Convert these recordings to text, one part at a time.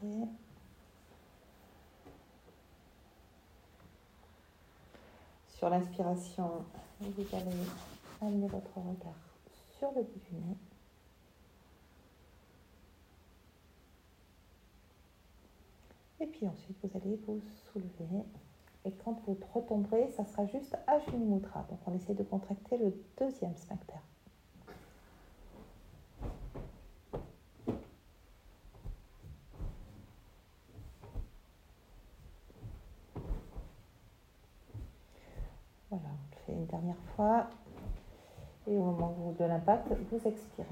inspirez. Sur l'inspiration, vous allez amener votre regard sur le bout du nez. Et puis ensuite, vous allez vous soulever. Et quand vous retomberez, ça sera juste Ashwini Mudra. Donc on essaie de contracter le deuxième sphincter. Voilà, on le fait une dernière fois. Et au moment de l'impact, vous expirez.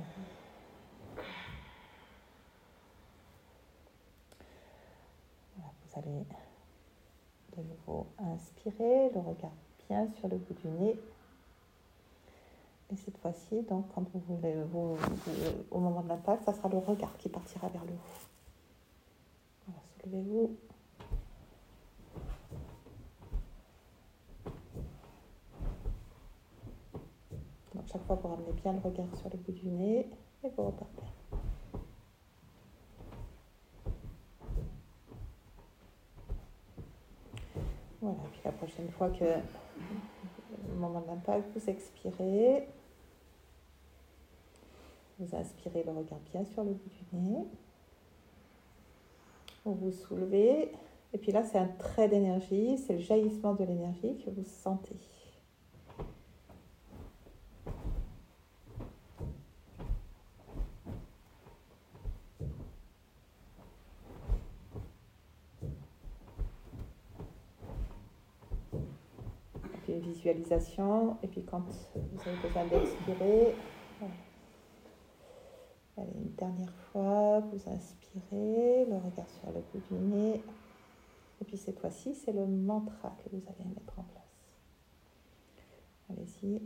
Voilà, vous allez de nouveau inspirer, le regard bien sur le bout du nez. Et cette fois-ci, donc, quand vous voulez, au moment de l'impact, ça sera le regard qui partira vers le haut. Voilà, soulevez-vous. Donc, chaque fois, vous ramenez bien le regard sur le bout du nez et vous repartez. Voilà, puis la prochaine fois que, au moment de l'impact, vous expirez. Vous inspirez le regard bien sur le bout du nez. Vous vous soulevez. Et puis là, c'est un trait d'énergie, c'est le jaillissement de l'énergie que vous sentez. Et puis une visualisation. Et puis quand vous avez besoin d'expirer, voilà. Allez, une dernière fois, vous inspirez, le regard sur le bout du nez. Et puis cette fois-ci, c'est le mantra que vous allez mettre en place. Allez-y.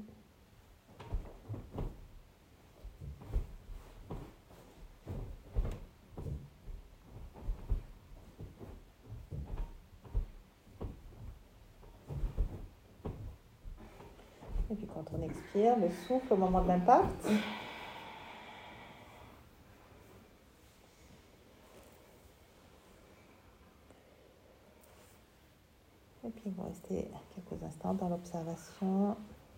Et puis quand on expire, le souffle au moment de l'impact. Et puis vous restez quelques instants dans l'observation.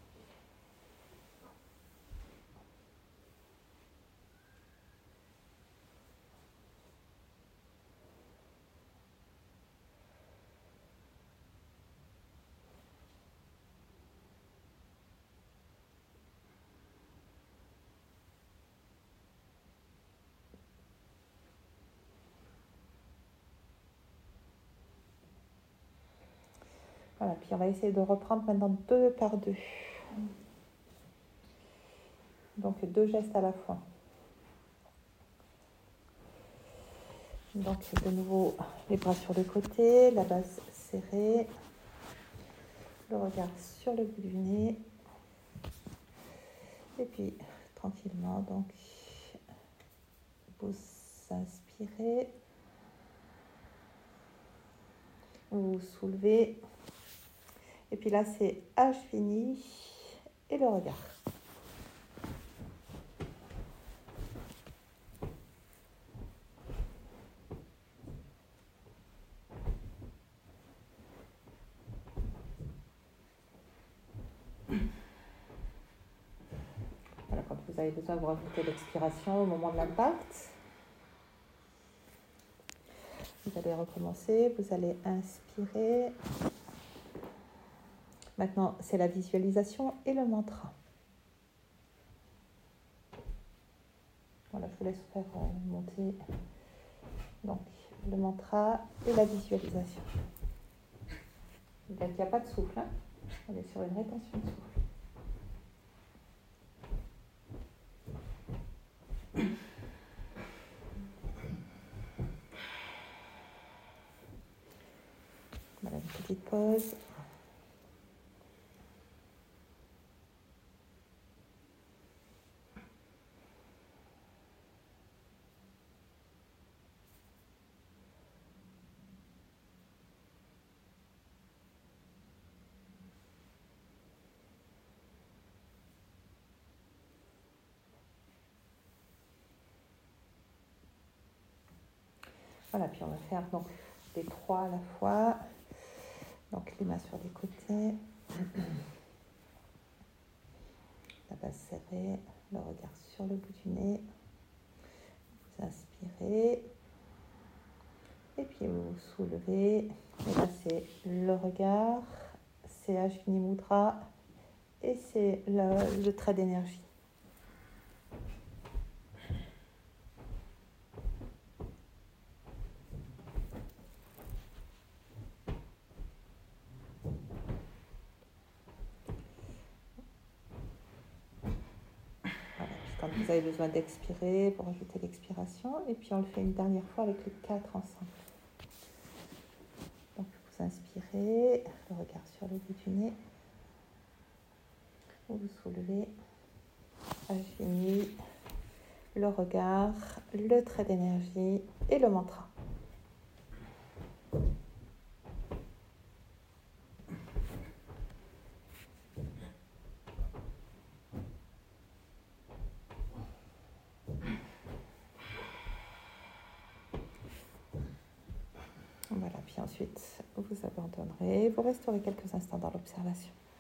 Voilà, puis on va essayer de reprendre maintenant 2 par 2. Donc 2 gestes à la fois. Donc de nouveau les bras sur le côté, la base serrée, le regard sur le bout du nez. Et puis tranquillement, donc vous inspirez, vous vous soulevez. Et puis là c'est Ashwini et le regard. Voilà, quand vous avez besoin, vous rajoutez l'expiration au moment de l'impact. Vous allez recommencer, vous allez inspirer. Maintenant, c'est la visualisation et le mantra. Voilà, je vous laisse faire monter donc, le mantra et la visualisation. Donc, il n'y a pas de souffle, hein. On est sur une rétention de souffle. Voilà, une petite pause. Voilà, puis on va faire donc les 3 à la fois. Donc les mains sur les côtés. La base serrée, le regard sur le bout du nez. Vous inspirez. Et puis vous vous soulevez. Et là c'est le regard, c'est Ashwini Mudra et c'est le trait d'énergie. Quand vous avez besoin d'expirer, vous rajoutez l'expiration. Et puis on le fait une dernière fois avec les 4 ensemble. Donc vous inspirez, le regard sur le bout du nez. Vous vous soulevez. Ashwini, le regard, le trait d'énergie et le mantra. Voilà, puis ensuite, vous abandonnerez. Vous resterez quelques instants dans l'observation.